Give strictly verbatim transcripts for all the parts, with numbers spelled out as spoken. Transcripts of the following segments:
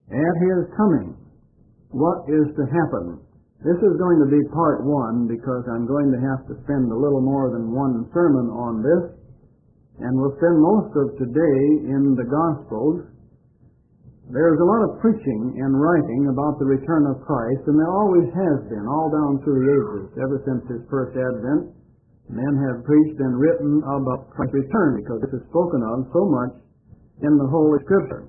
At His coming, what is to happen? This is going to be part one because I'm going to have to spend a little more than one sermon on this, and we'll spend most of today in the Gospels. There's a lot of preaching and writing about the return of Christ, and there always has been, all down through the ages, ever since His first advent. Men have preached and written about Christ's return because this is spoken of so much in the Holy Scripture.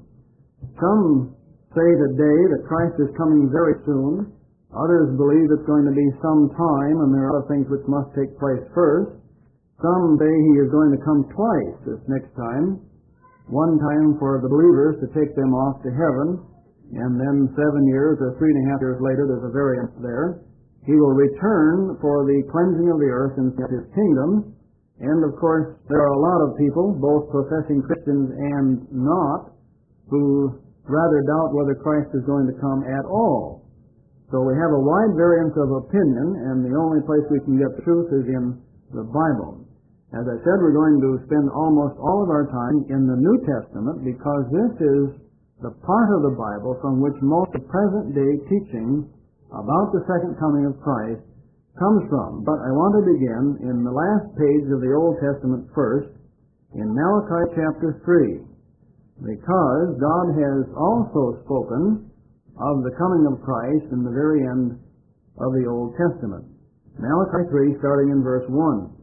Some say today that Christ is coming very soon. Others believe it's going to be some time, and there are other things which must take place first. Some say He is going to come twice this next time. One time for the believers to take them off to heaven, and then seven years or three and a half years later, there's a variance there. He will return for the cleansing of the earth and His kingdom. And of course, there are a lot of people, both professing Christians and not, who rather doubt whether Christ is going to come at all. So we have a wide variance of opinion, and the only place we can get the truth is in the Bible. As I said, we're going to spend almost all of our time in the New Testament because this is the part of the Bible from which most of present-day teaching about the second coming of Christ comes from. But I want to begin in the last page of the Old Testament first, in Malachi chapter three, because God has also spoken of the coming of Christ in the very end of the Old Testament. Malachi three, starting in verse one.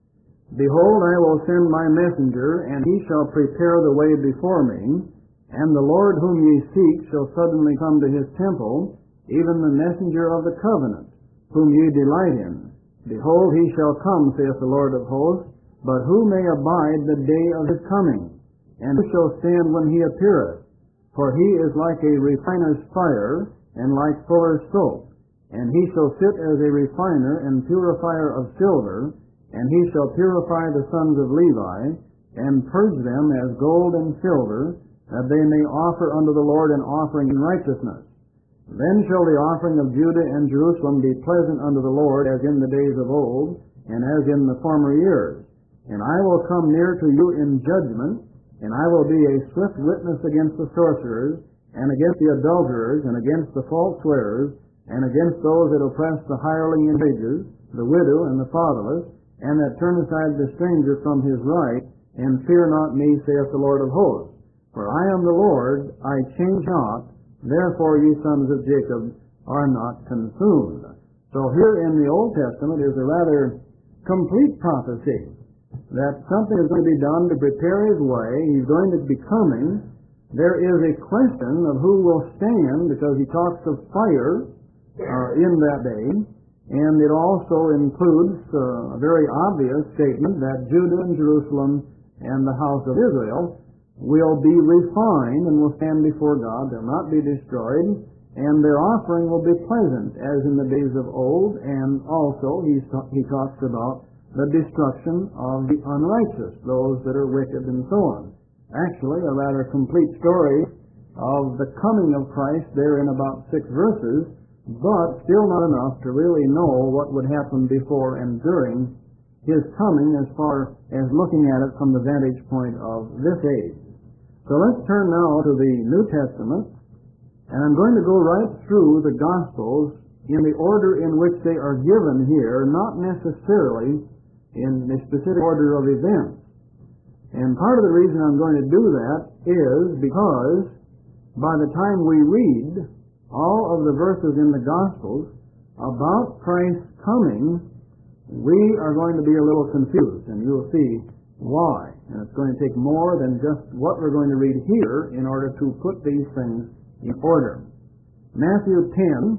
Behold, I will send my messenger, and he shall prepare the way before me, and the Lord whom ye seek shall suddenly come to his temple, even the messenger of the covenant, whom ye delight in. Behold, he shall come, saith the Lord of hosts, but who may abide the day of his coming? And who shall stand when he appeareth? For he is like a refiner's fire, and like fuller's soap. And he shall sit as a refiner and purifier of silver, and he shall purify the sons of Levi, and purge them as gold and silver, that they may offer unto the Lord an offering in righteousness. Then shall the offering of Judah and Jerusalem be pleasant unto the Lord, as in the days of old, and as in the former years. And I will come near to you in judgment, and I will be a swift witness against the sorcerers, and against the adulterers, and against the false swearers, and against those that oppress the hireling in wages, the widow and the fatherless, and that turn aside the stranger from his right, and fear not me, saith the Lord of hosts. For I am the Lord, I change not, therefore ye sons of Jacob are not consumed. So here in the Old Testament is a rather complete prophecy that something is going to be done to prepare his way. He's going to be coming. There is a question of who will stand, because he talks of fire uh, in that day, and it also includes uh, a very obvious statement that Judah and Jerusalem and the house of Israel will be refined and will stand before God. They'll not be destroyed, and their offering will be pleasant, as in the days of old. And also he's, he talks about the destruction of the unrighteous, those that are wicked and so on. Actually, a rather complete story of the coming of Christ there in about six verses, but still not enough to really know what would happen before and during his coming as far as looking at it from the vantage point of this age. So let's turn now to the New Testament, and I'm going to go right through the Gospels in the order in which they are given here, not necessarily in a specific order of events. And part of the reason I'm going to do that is because by the time we read all of the verses in the Gospels about Christ's coming, we are going to be a little confused, and you'll see why. And it's going to take more than just what we're going to read here in order to put these things in order. Matthew ten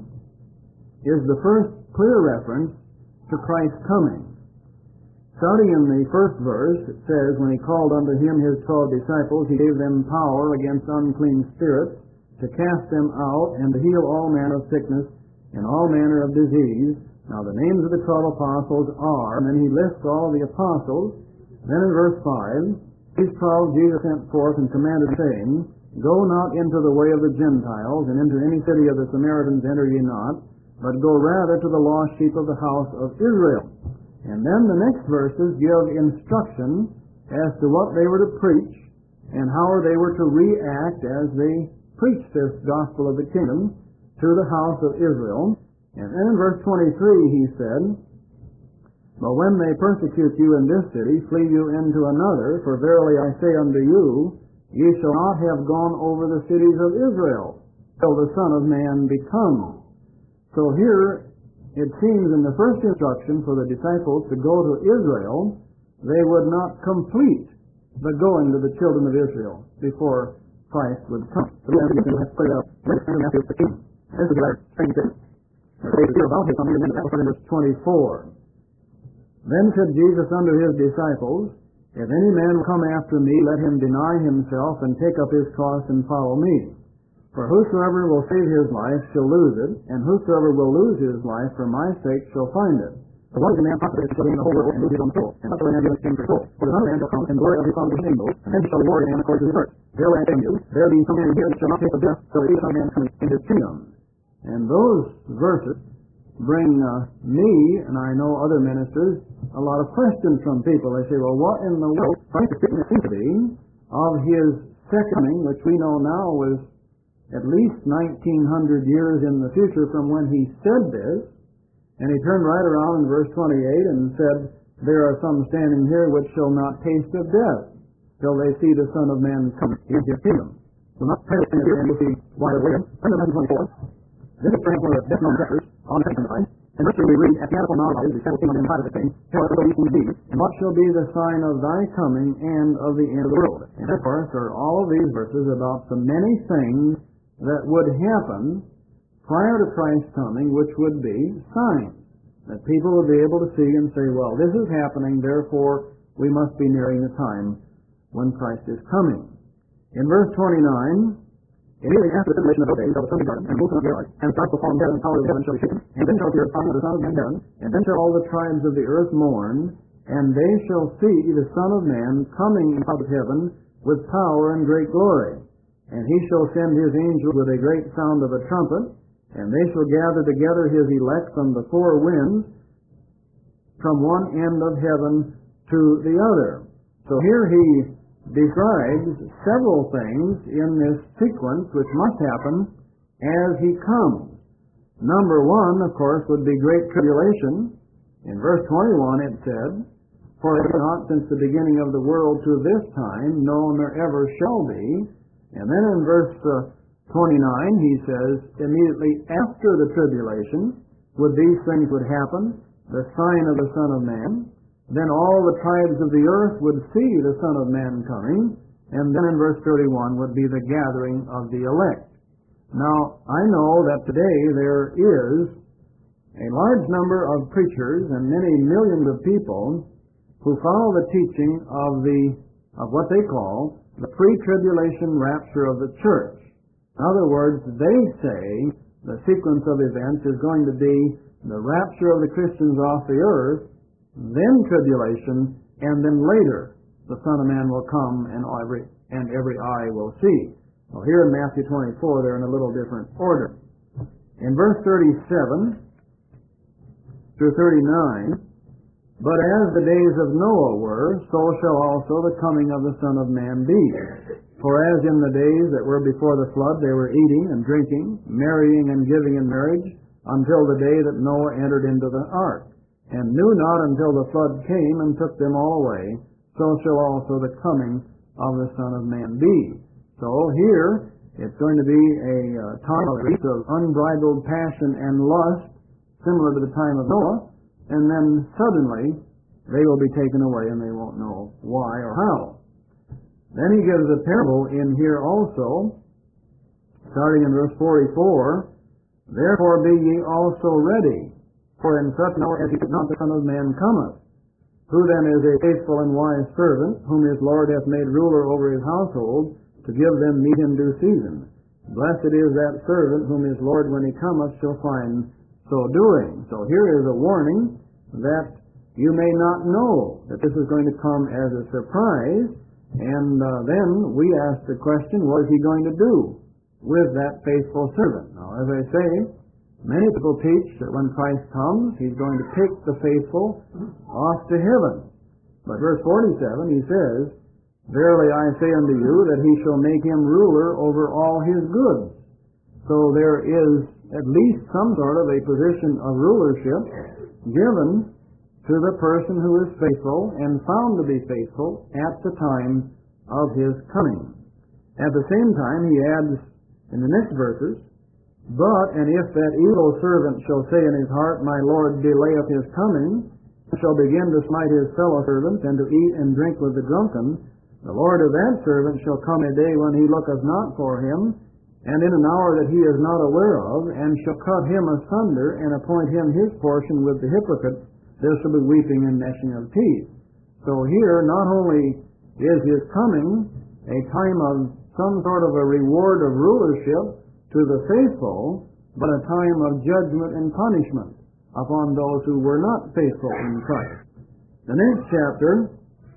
is the first clear reference to Christ's coming. Starting in the first verse, it says, When he called unto him his twelve disciples, he gave them power against unclean spirits, to cast them out, and to heal all manner of sickness, and all manner of disease. Now the names of the twelve apostles are, and then he lists all the apostles. Then in verse five, these twelve Jesus sent forth and commanded, saying, Go not into the way of the Gentiles, and into any city of the Samaritans enter ye not, but go rather to the lost sheep of the house of Israel. And then the next verses give instruction as to what they were to preach and how they were to react as they preach this gospel of the kingdom to the house of Israel. And then in verse twenty-three he said, "But when they persecute you in this city, flee you into another, for verily I say unto you, ye shall not have gone over the cities of Israel, till the Son of Man be come." So here it seems in the first instruction for the disciples to go to Israel, they would not complete the going to the children of Israel before Christ would come. This is a strange thing. Verse twenty-four. "Then said Jesus unto his disciples, If any man come after me, let him deny himself, and take up his cross, and follow me. For whosoever will save his life shall lose it, and whosoever will lose his life for my sake shall find it. For what is a man profit shall be in the whole world and lose his own soul? And what shall a man give in exchange for his soul? For the Son of Man shall come in the glory of his Father with angels, and then he shall reward a man according to his works. Verily I say unto you, there being some men here that shall not taste of death, till the Son of Man come in his kingdom." And those verses bring uh, me, and I know other ministers, a lot of questions from people. They say, well, what in the world Christ is speaking to be of his second coming, which we know now was at least nineteen hundred years in the future from when he said this. And he turned right around in verse twenty-eight and said, "There are some standing here which shall not taste of death till they see the Son of Man come in his kingdom." So not tasting here, and we'll see why they're waiting. Verse twenty-four. This is perhaps one of the best known chapters on the second time. In verse three we read, "At the apple knowledge, the several kingdom inside of the thing, tell us what these things be, and what shall be the sign of thy coming and of the end of the world." And of course are all of these verses about the many things that would happen prior to Christ's coming, which would be signs that people would be able to see and say, well, this is happening, therefore we must be nearing the time when Christ is coming. In verse twenty-nine, "Immediately after the tribulation of those days shall the sun be darkened, and the moon shall not be light, and the stars will fall from heaven, and the power of heaven shall be shaken. And then shall appear the sign of the Son of Man in heaven, and then shall all the tribes of the earth mourn, and they shall see the Son of Man coming in clouds of heaven with power and great glory. And he shall send his angels with a great sound of a trumpet, and they shall gather together his elect from the four winds, from one end of heaven to the other." So here he describes several things in this sequence which must happen as he comes. Number one, of course, would be great tribulation. In verse twenty-one it said, "For it is not since the beginning of the world to this time, no, nor ever shall be." And then in verse uh, twenty-nine he says, immediately after the tribulation, would these things would happen, the sign of the Son of Man. Then all the tribes of the earth would see the Son of Man coming. And then in verse thirty-one would be the gathering of the elect. Now, I know that today there is a large number of preachers and many millions of people who follow the teaching of the of what they call the pre-tribulation rapture of the church. In other words, they say the sequence of events is going to be the rapture of the Christians off the earth, then tribulation, and then later the Son of Man will come and every, and every eye will see. Well, here in Matthew twenty-four, they're in a little different order. In verse thirty-seven through thirty-nine, "But as the days of Noah were, so shall also the coming of the Son of Man be. For as in the days that were before the flood, they were eating and drinking, marrying and giving in marriage, until the day that Noah entered into the ark, and knew not until the flood came and took them all away, so shall also the coming of the Son of Man be." So here, it's going to be a uh, time of unbridled passion and lust, similar to the time of Noah, and then suddenly they will be taken away and they won't know why or how. Then he gives a parable in here also, starting in verse forty-four, "Therefore be ye also ready, for in such an hour as he could not the Son of Man cometh. Who then is a faithful and wise servant, whom his Lord hath made ruler over his household, to give them meat in due season? Blessed is that servant whom his Lord when he cometh shall find so doing." So here is a warning that you may not know that this is going to come as a surprise, and uh, then we ask the question, what is he going to do with that faithful servant? Now, as I say, many people teach that when Christ comes, he's going to take the faithful off to heaven. But verse forty-seven, he says, Verily I say unto you, that he shall make him ruler over all his goods. So there is at least some sort of a position of rulership given to the person who is faithful and found to be faithful at the time of his coming. At the same time, he adds in the next verses, But, and if that evil servant shall say in his heart, My Lord delayeth his coming, shall begin to smite his fellow servants, and to eat and drink with the drunken, the Lord of that servant shall come a day when he looketh not for him, and in an hour that he is not aware of, and shall cut him asunder, and appoint him his portion with the hypocrites. There shall be weeping and gnashing of teeth. So here, not only is his coming a time of some sort of a reward of rulership to the faithful, but a time of judgment and punishment upon those who were not faithful in Christ. The next chapter,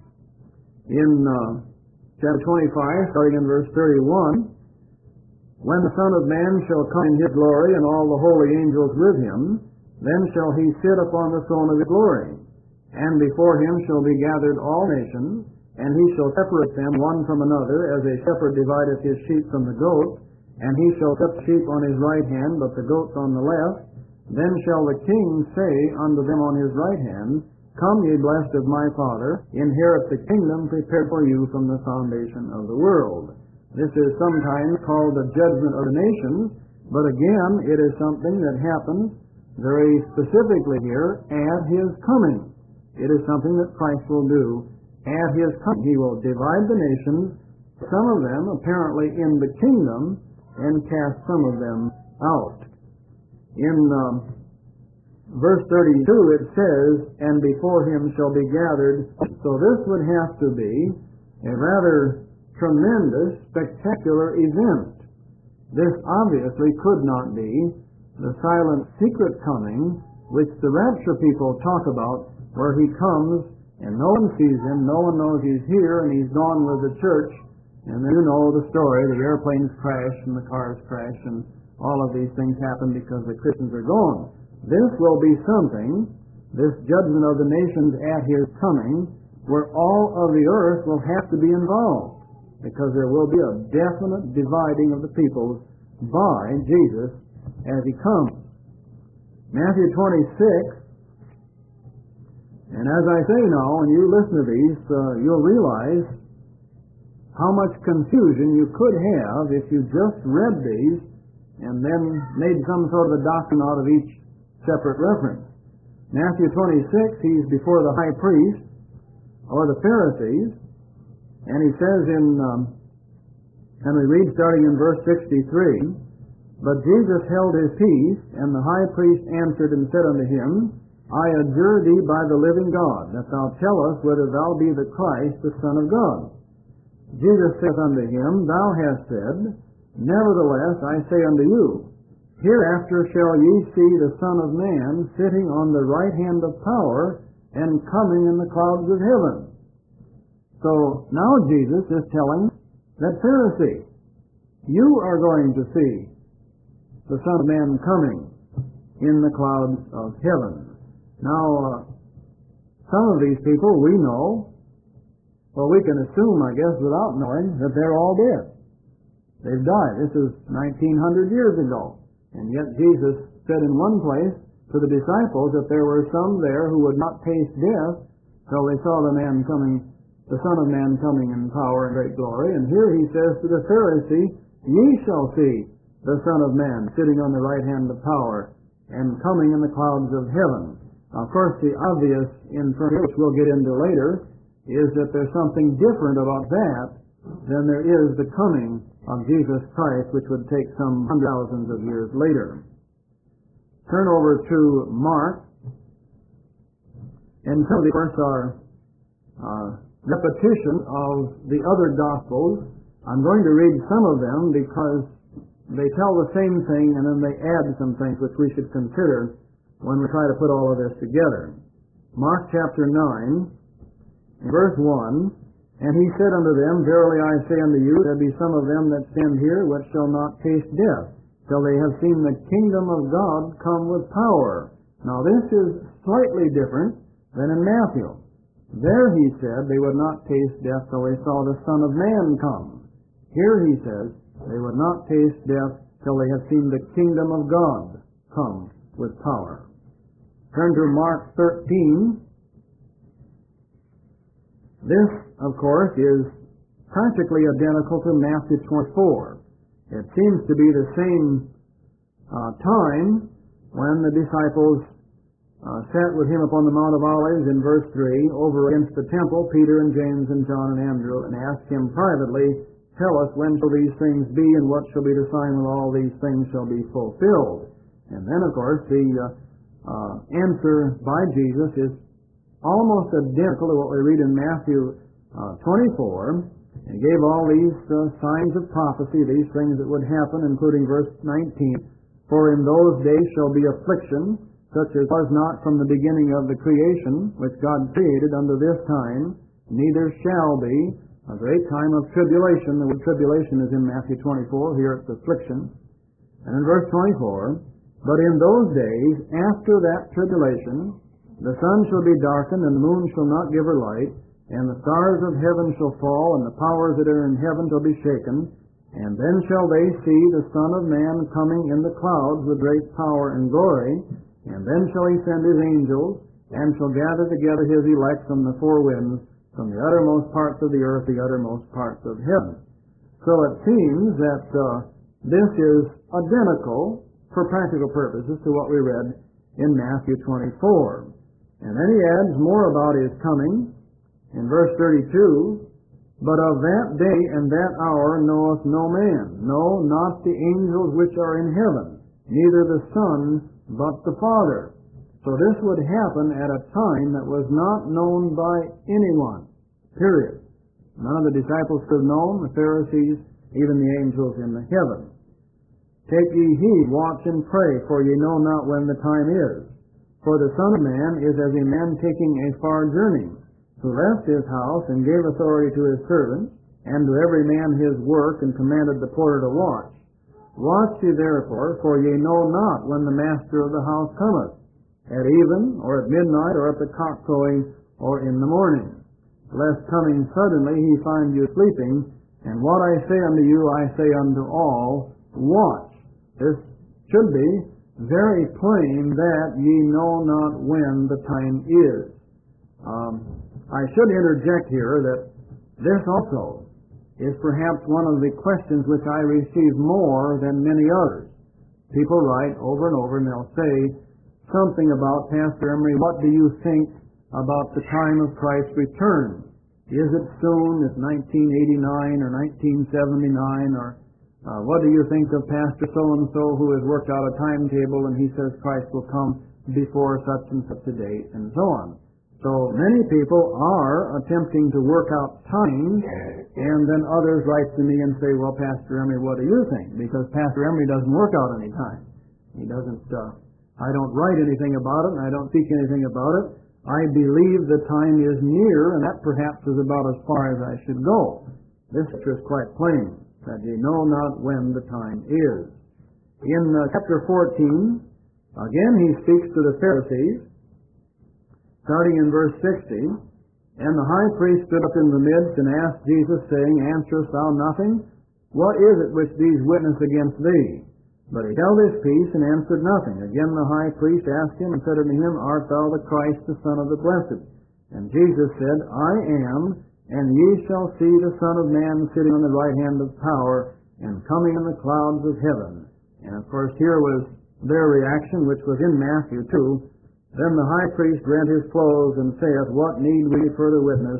in uh, chapter twenty-five, starting in verse thirty-one, When the Son of Man shall come in his glory, and all the holy angels with him, then shall he sit upon the throne of his glory. And before him shall be gathered all nations, and he shall separate them one from another, as a shepherd divideth his sheep from the goats. And he shall set the sheep on his right hand, but the goats on the left. Then shall the King say unto them on his right hand, Come, ye blessed of my Father, inherit the kingdom prepared for you from the foundation of the world. This is sometimes called the judgment of the nations, but again, it is something that happens very specifically here at his coming. It is something that Christ will do at his coming. He will divide the nations, some of them apparently in the kingdom, and cast some of them out. In um, verse thirty-two it says, And before him shall be gathered. So this would have to be a rather tremendous, spectacular event. This obviously could not be the silent, secret coming which the rapture people talk about, where he comes and no one sees him, no one knows he's here, and he's gone with the church. And then you know the story, the airplanes crash and the cars crash, and all of these things happen because the Christians are gone. This will be something, this judgment of the nations at his coming, where all of the earth will have to be involved, because there will be a definite dividing of the peoples by Jesus as he comes. Matthew twenty-six, and as I say now, when you listen to these, uh, you'll realize how much confusion you could have if you just read these and then made some sort of a doctrine out of each separate reference. Matthew twenty-six, he's before the high priest, or the Pharisees, and he says in, um, and we read starting in verse sixty-three, But Jesus held his peace, and the high priest answered and said unto him, I adjure thee by the living God, that thou tell us whether thou be the Christ, the Son of God. Jesus saith unto him, Thou hast said, Nevertheless I say unto you, Hereafter shall ye see the Son of Man sitting on the right hand of power, and coming in the clouds of heaven. So now Jesus is telling that Pharisee, you are going to see the Son of Man coming in the clouds of heaven. Now, uh, some of these people we know, well, we can assume, I guess, without knowing, that they're all dead. They've died. This is nineteen hundred years ago. And yet Jesus said in one place to the disciples that there were some there who would not taste death till they saw the man coming, the Son of Man coming in power and great glory. And here he says to the Pharisee, Ye shall see the Son of Man sitting on the right hand of power and coming in the clouds of heaven. Now, of course, the obvious inference, which we'll get into later, is that there's something different about that than there is the coming of Jesus Christ, which would take some hundred thousands of years later. Turn over to Mark, and some of the verses are uh, repetition of the other Gospels. I'm going to read some of them because they tell the same thing, and then they add some things which we should consider when we try to put all of this together. Mark chapter nine, verse one, And he said unto them, Verily I say unto you, there be some of them that stand here which shall not taste death, till they have seen the kingdom of God come with power. Now this is slightly different than in Matthew. There he said they would not taste death till they saw the Son of Man come. Here he says they would not taste death till they have seen the kingdom of God come with power. Turn to Mark thirteen. This, of course, is practically identical to Matthew twenty-four. It seems to be the same uh, time when the disciples uh, sat with him upon the Mount of Olives in verse three, over against the temple, Peter and James and John and Andrew, and asked him privately, "Tell us, when shall these things be, and what shall be the sign when all these things shall be fulfilled?" And then, of course, the uh, uh, answer by Jesus is almost identical to what we read in Matthew uh, twenty-four. He gave all these uh, signs of prophecy, these things that would happen, including verse nineteen. "For in those days shall be affliction, such as was not from the beginning of the creation, which God created unto this time, neither shall be a great time of tribulation." The word tribulation is in Matthew twenty-four, here it's affliction. And in verse twenty-four, "But in those days, after that tribulation, the sun shall be darkened, and the moon shall not give her light, and the stars of heaven shall fall, and the powers that are in heaven shall be shaken. And then shall they see the Son of Man coming in the clouds with great power and glory. And then shall he send his angels, and shall gather together his elect from the four winds, from the uttermost parts of the earth, the uttermost parts of heaven." So it seems that uh, this is identical, for practical purposes, to what we read in Matthew twenty-four. And then he adds more about his coming. In verse thirty-two, "But of that day and that hour knoweth no man, no, not the angels which are in heaven, neither the Son, but the Father." So this would happen at a time that was not known by anyone, period. None of the disciples could have known, the Pharisees, even the angels in the heaven. "Take ye heed, watch and pray, for ye know not when the time is. For the Son of Man is as a man taking a far journey, who left his house and gave authority to his servants, and to every man his work, and commanded the porter to watch. Watch ye therefore, for ye know not when the master of the house cometh, at even, or at midnight, or at the cock crowing, or in the morning, lest coming suddenly he find you sleeping. And what I say unto you, I say unto all, watch." This should be very plain, that ye know not when the time is. Um, I should interject here that this also is perhaps one of the questions which I receive more than many others. People write over and over, and they'll say something about, "Pastor Emery, what do you think about the time of Christ's return? Is it soon? Is nineteen eighty-nine or nineteen seventy-nine? Or uh, what do you think of Pastor so-and-so who has worked out a timetable and he says Christ will come before such and such a date," and so on. So many people are attempting to work out times, and then others write to me and say, "Well, Pastor Emery, what do you think?" Because Pastor Emery doesn't work out any time. He doesn't, uh, I don't write anything about it, and I don't speak anything about it. I believe the time is near, and that perhaps is about as far as I should go. This is quite plain, that ye know not when the time is. In uh, chapter fourteen, again he speaks to the Pharisees, starting in verse sixty, "And the high priest stood up in the midst and asked Jesus, saying, Answerest thou nothing? What is it which these witness against thee? But he held his peace and answered nothing. Again the high priest asked him and said unto him, Art thou the Christ, the Son of the Blessed? And Jesus said, I am, and ye shall see the Son of Man sitting on the right hand of power, and coming in the clouds of heaven." And of course here was their reaction, which was in Matthew two. "Then the high priest rent his clothes, and saith, What need we further witness?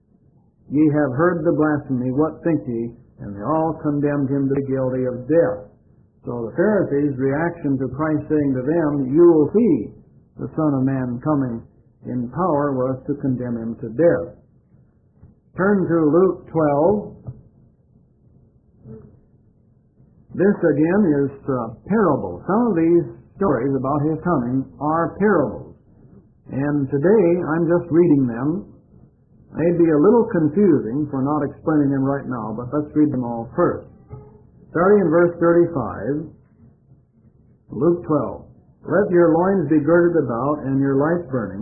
Ye have heard the blasphemy, what think ye? And they all condemned him to be guilty of death." So the Pharisees' reaction to Christ saying to them, "You will see the Son of Man coming in power," was to condemn him to death. Turn to Luke twelve. This again is uh, parable. Some of these stories about his coming are parables. And today I'm just reading them. May be a little confusing for not explaining them right now, but let's read them all first. Starting in verse thirty-five, Luke twelve. "Let your loins be girded about, and your lights burning,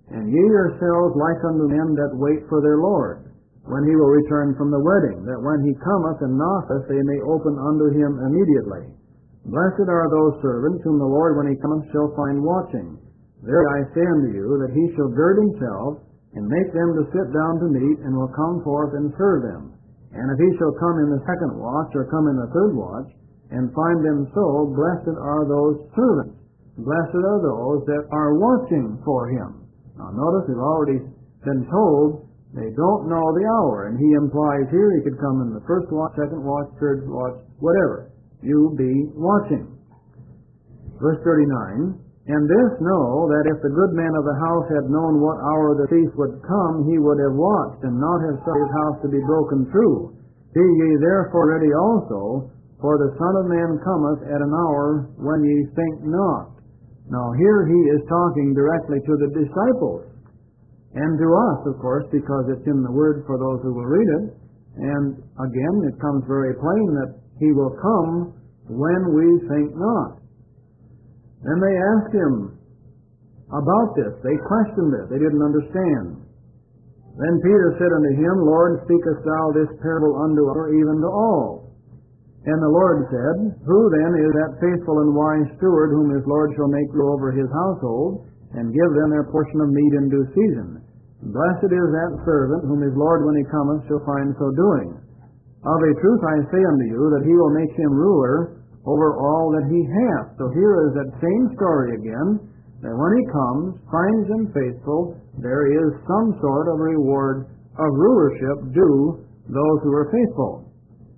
And ye yourselves like unto men that wait for their Lord, when he will return from the wedding, that when he cometh and knocketh, they may open unto him immediately. Blessed are those servants whom the Lord, when he cometh, shall find watching. Verily I say unto you, that he shall gird himself, and make them to sit down to meat, and will come forth and serve them. And if he shall come in the second watch, or come in the third watch, and find them so, blessed are those servants. Blessed are those that are watching for him. Now notice, we've already been told they don't know the hour, and he implies here he could come in the first watch, second watch, third watch, whatever. You be watching. Verse thirty-nine, and this know, that if the good man of the house had known what hour the thief would come, he would have watched, and not have suffered his house to be broken through. Be ye therefore ready also, for the Son of Man cometh at an hour when ye think not. Now here he is talking directly to the disciples, and to us, of course, because it's in the Word for those who will read it. And again, it comes very plain that he will come when we think not. Then they asked him about this. They questioned it. They didn't understand. Then Peter said unto him, Lord, speakest thou this parable unto us, or even to all? And the Lord said, Who then is that faithful and wise steward, whom his Lord shall make rule over his household, and give them their portion of meat in due season? Blessed is that servant, whom his Lord, when he cometh, shall find so doing. Of a truth I say unto you, that he will make him ruler over all that he hath. So here is that same story again, that when he comes, finds them faithful, there is some sort of reward of rulership due those who are faithful.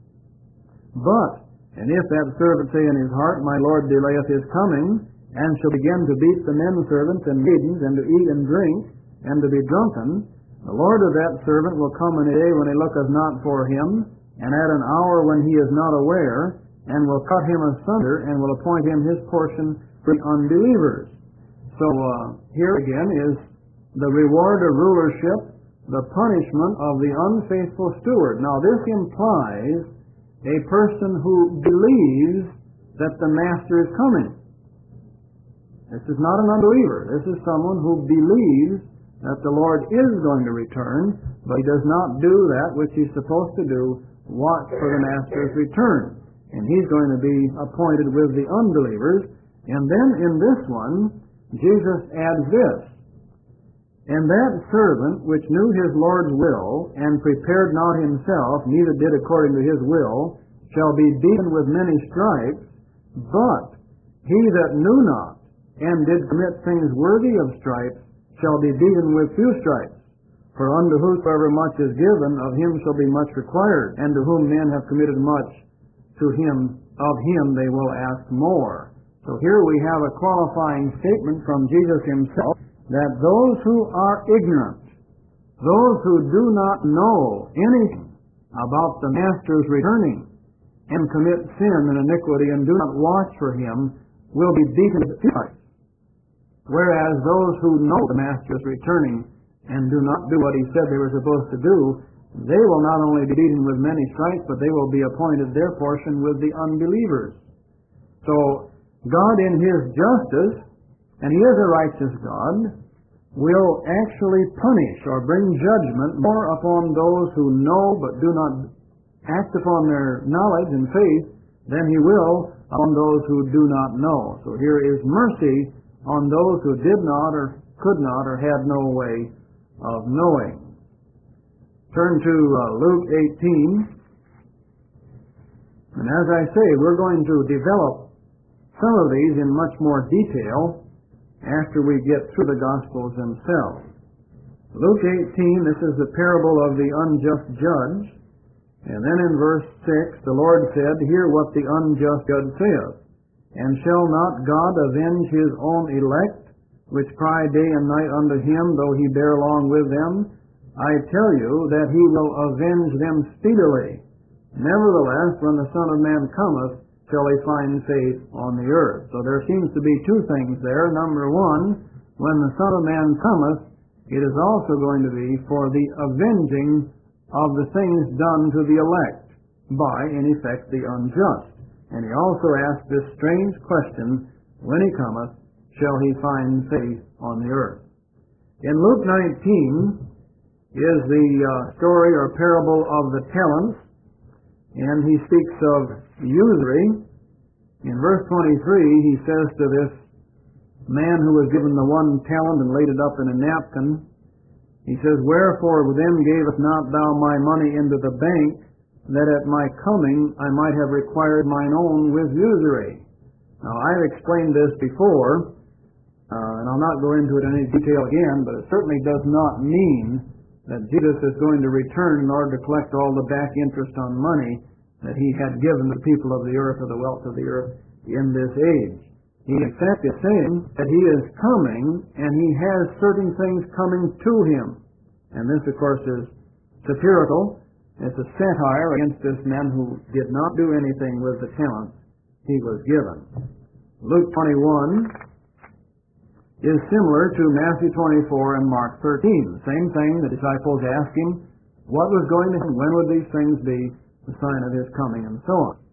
But, and if that servant say in his heart, My Lord delayeth his coming, and shall begin to beat the men servants and maidens, and to eat and drink, and to be drunken, the Lord of that servant will come in a day when he looketh not for him, and at an hour when he is not aware, and will cut him asunder, and will appoint him his portion for the unbelievers. So uh, here again is the reward of rulership, the punishment of the unfaithful steward. Now this implies a person who believes that the master is coming. This is not an unbeliever. This is someone who believes that the Lord is going to return, but he does not do that which he's supposed to do, watch for the master's return. And he's going to be appointed with the unbelievers. And then in this one, Jesus adds this, And that servant which knew his Lord's will, and prepared not himself, neither did according to his will, shall be beaten with many stripes. But he that knew not, and did commit things worthy of stripes, shall be beaten with few stripes. For unto whosoever much is given, of him shall be much required, and to whom men have committed much, to him of him they will ask more. So here we have a qualifying statement from Jesus himself, that those who are ignorant, those who do not know anything about the Master's returning, and commit sin and iniquity, and do not watch for him, will be beaten with stripes. Whereas those who know the Master is returning and do not do what he said they were supposed to do, they will not only be beaten with many stripes, but they will be appointed their portion with the unbelievers. So God in his justice, and he is a righteous God, will actually punish or bring judgment more upon those who know but do not act upon their knowledge and faith than he will on those who do not know. So here is mercy on those who did not or could not or had no way of knowing. Turn to uh, Luke eighteen. And as I say, we're going to develop some of these in much more detail after we get through the Gospels themselves. Luke eighteen, this is the parable of the unjust judge. And then in verse six, the Lord said, Hear what the unjust judge saith. And shall not God avenge his own elect, which cry day and night unto him, though he bear long with them? I tell you that he will avenge them speedily. Nevertheless, when the Son of Man cometh, shall he find faith on the earth. So there seems to be two things there. Number one, when the Son of Man cometh, it is also going to be for the avenging of the things done to the elect by, in effect, the unjust. And he also asked this strange question, when he cometh, shall he find faith on the earth? In Luke nineteen is the uh, story or parable of the talents, and he speaks of usury. In verse twenty-three, he says to this man who was given the one talent and laid it up in a napkin, he says, "Wherefore then gavest not thou my money into the bank, that at my coming I might have required mine own with usury?" Now, I've explained this before, uh, and I'll not go into it in any detail again, but it certainly does not mean that Jesus is going to return in order to collect all the back interest on money that he had given the people of the earth or the wealth of the earth in this age. He in fact is saying that he is coming, and he has certain things coming to him. And this, of course, is satirical. It's a satire against this man who did not do anything with the talents he was given. Luke twenty-one is similar to Matthew twenty-four and Mark thirteen. Same thing, the disciples asked him what was going to happen, when would these things be, the sign of his coming, and so on.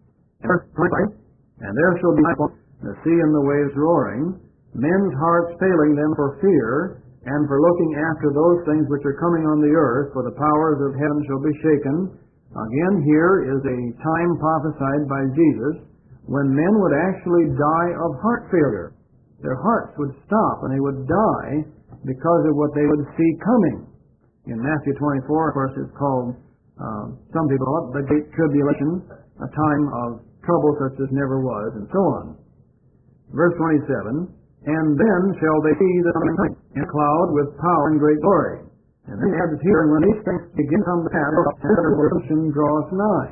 And there shall be the sea and the waves roaring, men's hearts failing them for fear, and for looking after those things which are coming on the earth, for the powers of heaven shall be shaken. Again, here is a time prophesied by Jesus when men would actually die of heart failure. Their hearts would stop and they would die because of what they would see coming. In Matthew twenty-four, of course, it's called, uh, some people call it the Great Tribulation, a time of trouble such as never was, and so on. Verse twenty-seven, "And then shall they see the coming in a cloud with power and great glory." And then he adds here, "And when these things begin to come to pass, and the redemption draweth nigh."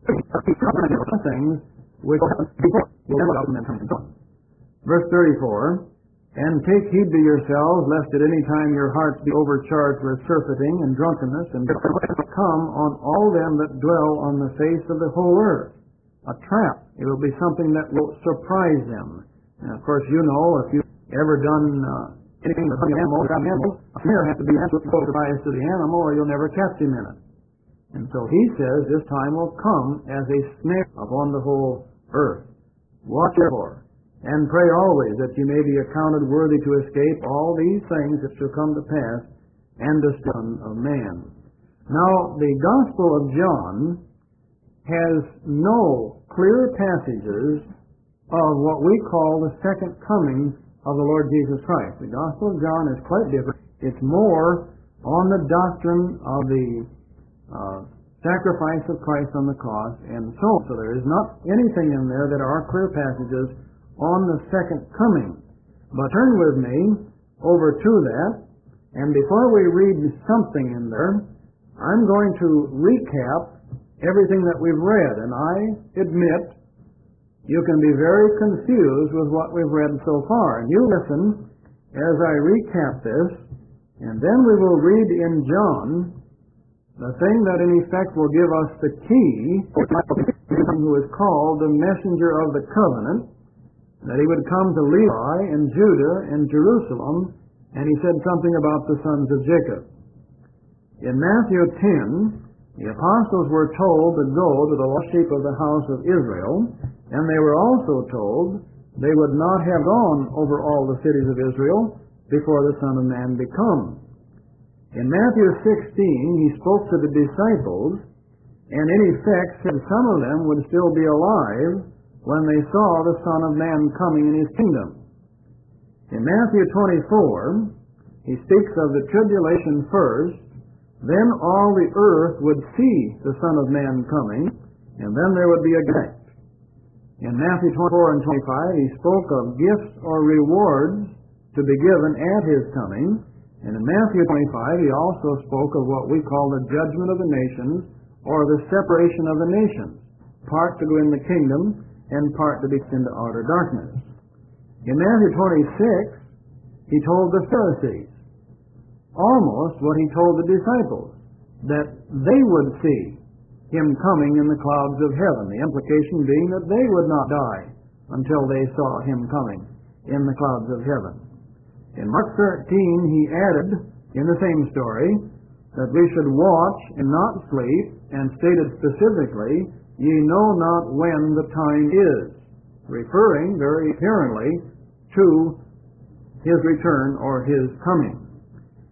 Things which will happen before will never come and come and come. Verse thirty-four, "And take heed to yourselves, lest at any time your hearts be overcharged with surfeiting and drunkenness, and come on all them that dwell on the face of the whole earth." A trap. It will be something that will surprise them. And of course, you know, if you've ever done uh, anything with an animal, an animal, a snare has to be absolutely surprise to the animal, or you'll never catch him in it. And so he says this time will come as a snare upon the whole earth. Watch therefore, and pray always that you may be accounted worthy to escape all these things that shall come to pass, and the Son of Man. Now, the Gospel of John has no clear passages of what we call the second coming of the Lord Jesus Christ. The Gospel of John is quite different. It's more on the doctrine of the uh, sacrifice of Christ on the cross, and so on. So there is not anything in there that are clear passages on the second coming. But turn with me over to that, and before we read something in there, I'm going to recap everything that we've read, and I admit you can be very confused with what we've read so far. And you listen as I recap this, and then we will read in John the thing that in effect will give us the key, who is called the messenger of the covenant, that he would come to Levi and Judah and Jerusalem, and he said something about the sons of Jacob. In Matthew ten, the apostles were told to go to the lost sheep of the house of Israel, and they were also told they would not have gone over all the cities of Israel before the Son of Man be come. In Matthew sixteen, he spoke to the disciples, and in effect said some of them would still be alive when they saw the Son of Man coming in his kingdom. In Matthew twenty-four, he speaks of the tribulation first, then all the earth would see the Son of Man coming, and then there would be a gift. In Matthew twenty-four and twenty-five, he spoke of gifts or rewards to be given at his coming. And in Matthew twenty-five, he also spoke of what we call the judgment of the nations, or the separation of the nations, part to go in the kingdom and part to be into outer darkness. In Matthew twenty-six, he told the Pharisees almost what he told the disciples, that they would see him coming in the clouds of heaven, the implication being that they would not die until they saw him coming in the clouds of heaven. In Mark thirteen, he added, in the same story, that we should watch and not sleep, and stated specifically, "Ye know not when the time is," referring very apparently to his return or his coming.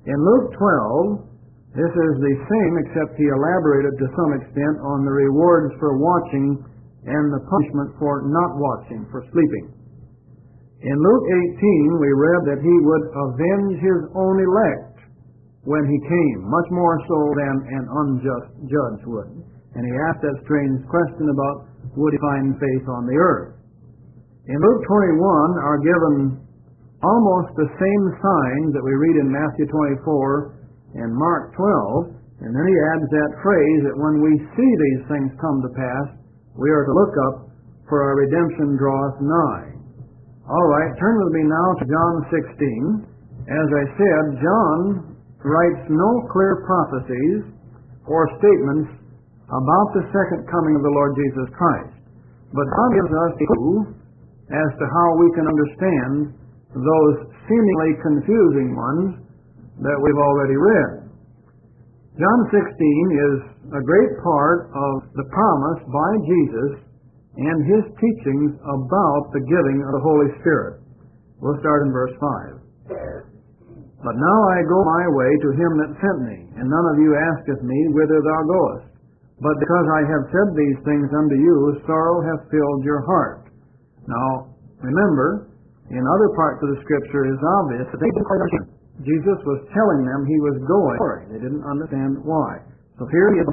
In Luke twelve, this is the same, except he elaborated to some extent on the rewards for watching and the punishment for not watching, for sleeping. In Luke eighteen, we read that he would avenge his own elect when he came, much more so than an unjust judge would. And he asked that strange question about, would he find faith on the earth? In Luke twenty-one are given almost the same signs that we read in Matthew twenty-four and Mark twelve, and then he adds that phrase that when we see these things come to pass, we are to look up, for our redemption draweth nigh. All right, turn with me now to John sixteen. As I said, John writes no clear prophecies or statements about the second coming of the Lord Jesus Christ, but John gives us a clue as to how we can understand those seemingly confusing ones that we've already read. John sixteen is a great part of the promise by Jesus and his teachings about the giving of the Holy Spirit. We'll start in verse five. But now I go my way to him that sent me, and none of you asketh me, whither thou goest. But because I have said these things unto you, sorrow hath filled your heart. Now, remember, in other parts of the Scripture it is obvious that they didn't quite understand. Jesus was telling them he was going. They didn't understand why. So here he is.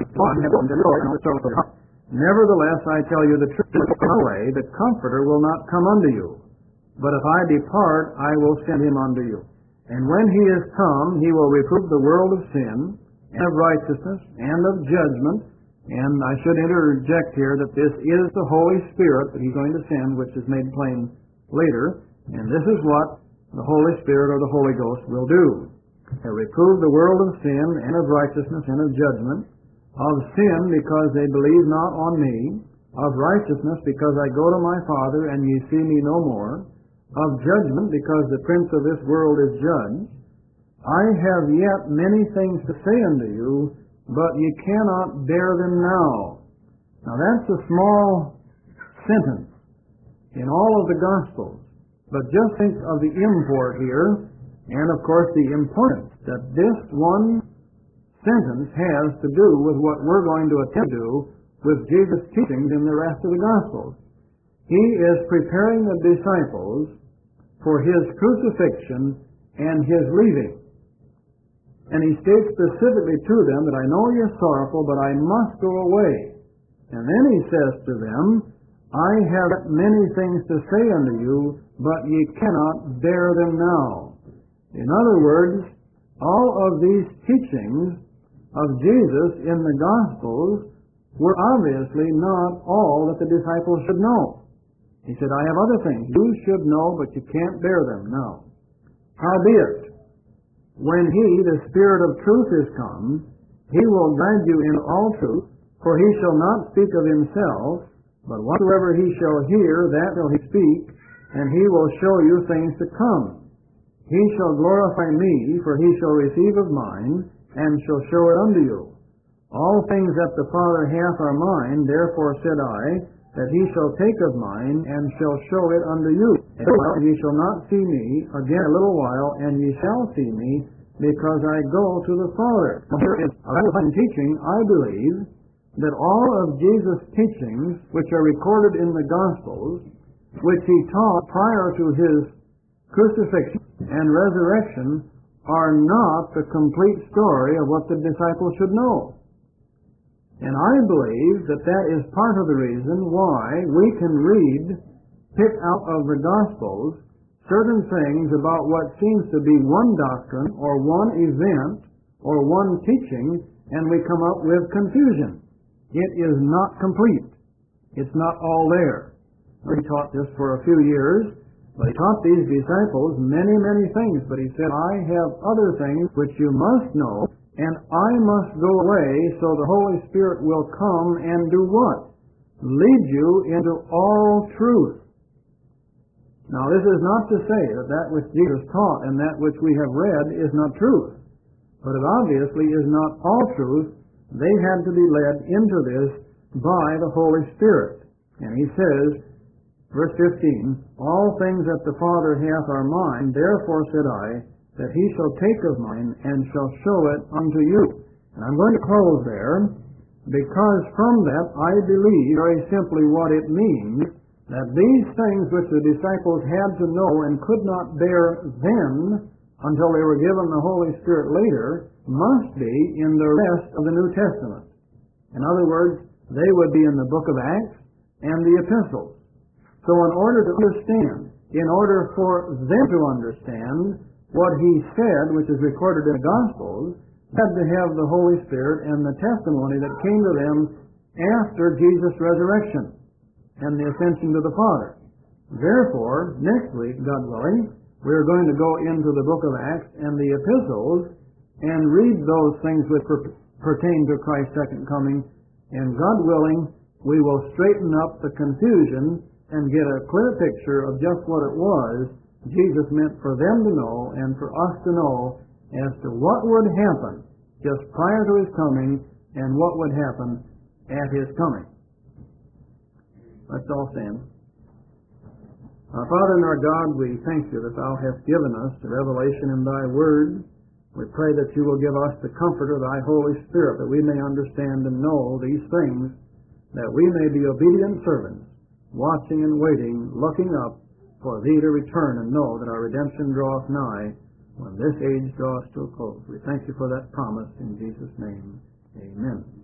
Nevertheless, I tell you the truth. Away, the Comforter will not come unto you. But if I depart, I will send him unto you. And when he is come, he will reprove the world of sin, and of righteousness, and of judgment. And I should interject here that this is the Holy Spirit that he's going to send, which is made plain later. And this is what the Holy Spirit or the Holy Ghost will do. He'll reprove the world of sin, and of righteousness, and of judgment. Of sin, because they believe not on me. Of righteousness, because I go to my Father, and ye see me no more. Of judgment, because the prince of this world is judged. I have yet many things to say unto you, but ye cannot bear them now. Now that's a small sentence in all of the Gospels. But just think of the import here, and of course the importance that this one sentence has to do with what we're going to attempt to do with Jesus' teachings in the rest of the Gospels. He is preparing the disciples for his crucifixion and his leaving. And he states specifically to them that I know you're sorrowful, but I must go away. And then he says to them, I have many things to say unto you, but ye cannot bear them now. In other words, all of these teachings of Jesus in the Gospels were obviously not all that the disciples should know. He said, I have other things you should know, but you can't bear them now. Howbeit, when he, the Spirit of truth, is come, he will guide you in all truth, for he shall not speak of himself, but whatsoever he shall hear, that shall he speak, and he will show you things to come. He shall glorify me, for he shall receive of mine, and shall show it unto you. All things that the Father hath are mine, therefore said I, that he shall take of mine, and shall show it unto you. And ye shall not see me again a little while, and ye shall see me, because I go to the Father. Now, here is a teaching, I believe, that all of Jesus' teachings, which are recorded in the Gospels, which he taught prior to his crucifixion and resurrection, are not the complete story of what the disciples should know. And I believe that that is part of the reason why we can read, pick out of the Gospels, certain things about what seems to be one doctrine or one event or one teaching, and we come up with confusion. It is not complete. It's not all there. He taught this for a few years, but he taught these disciples many, many things. But he said, I have other things which you must know, and I must go away so the Holy Spirit will come and do what? Lead you into all truth. Now, this is not to say that that which Jesus taught and that which we have read is not truth. But it obviously is not all truth. They had to be led into this by the Holy Spirit. And he says, verse fifteen, all things that the Father hath are mine, therefore said I, that he shall take of mine and shall show it unto you. And I'm going to close there, because from that I believe very simply what it means, that these things which the disciples had to know and could not bear then until they were given the Holy Spirit later must be in the rest of the New Testament. In other words, they would be in the book of Acts and the epistles. So in order to understand, in order for them to understand what he said, which is recorded in the Gospels, had to have the Holy Spirit and the testimony that came to them after Jesus' resurrection and the ascension to the Father. Therefore, next week, God willing, we're going to go into the book of Acts and the epistles and read those things which per- pertain to Christ's second coming, and God willing, we will straighten up the confusion and get a clear picture of just what it was Jesus meant for them to know and for us to know as to what would happen just prior to his coming and what would happen at his coming. Let's all stand. Our Father and our God, we thank you that thou hast given us the revelation in thy word. We pray that you will give us the comfort of thy Holy Spirit, that we may understand and know these things, that we may be obedient servants, watching and waiting, looking up for thee to return, and know that our redemption draweth nigh when this age draws to a close. We thank you for that promise in Jesus' name. Amen.